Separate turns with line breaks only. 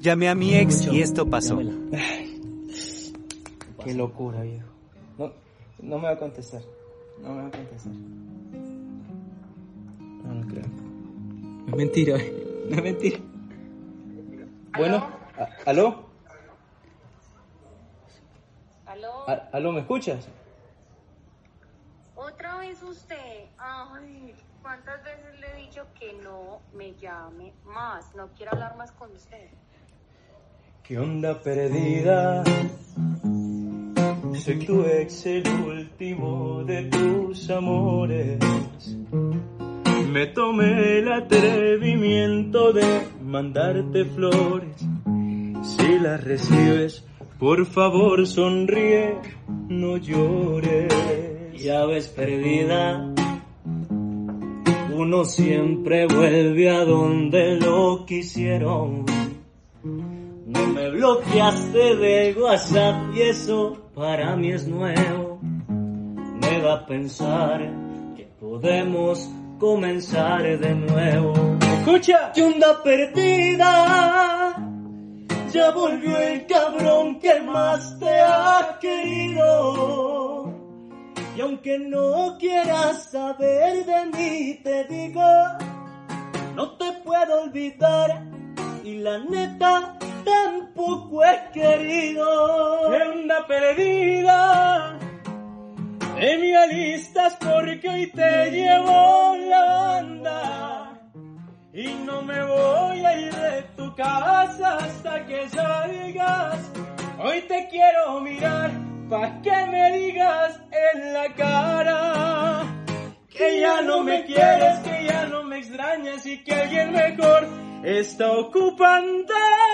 Llamé a mi ex y esto pasó.
Qué locura, viejo. No me va a contestar. No creo. No es mentira, no es mentira. Bueno, ¿aló? ¿Aló, me escuchas?
¿Otra vez usted? Ay, ¿cuántas veces le he dicho que no me llame más? No quiero hablar más con usted.
¿Qué onda perdida? Soy tu ex, el último de tus amores. Me tomé el atrevimiento de mandarte flores. Si las recibes, por favor sonríe, no llores.
Ya ves, perdida, uno siempre vuelve a donde lo quisieron. No me bloqueaste de WhatsApp y eso para mí es nuevo. Me da a pensar que podemos comenzar de nuevo.
¡Escucha!
¿Qué onda perdida? Ya volvió el cabrón que más te ha querido. Y aunque no quieras saber de mí, te digo, no te puedo olvidar. Y la neta, tampoco he querido.
¿Qué onda perdida? Te me alistas porque hoy te llevo la banda. Y no me voy a ir de tu casa hasta que salgas. Hoy te quiero mirar pa' que me digas en la cara que ya no me quieres, que ya no me extrañas y que alguien mejor está ocupando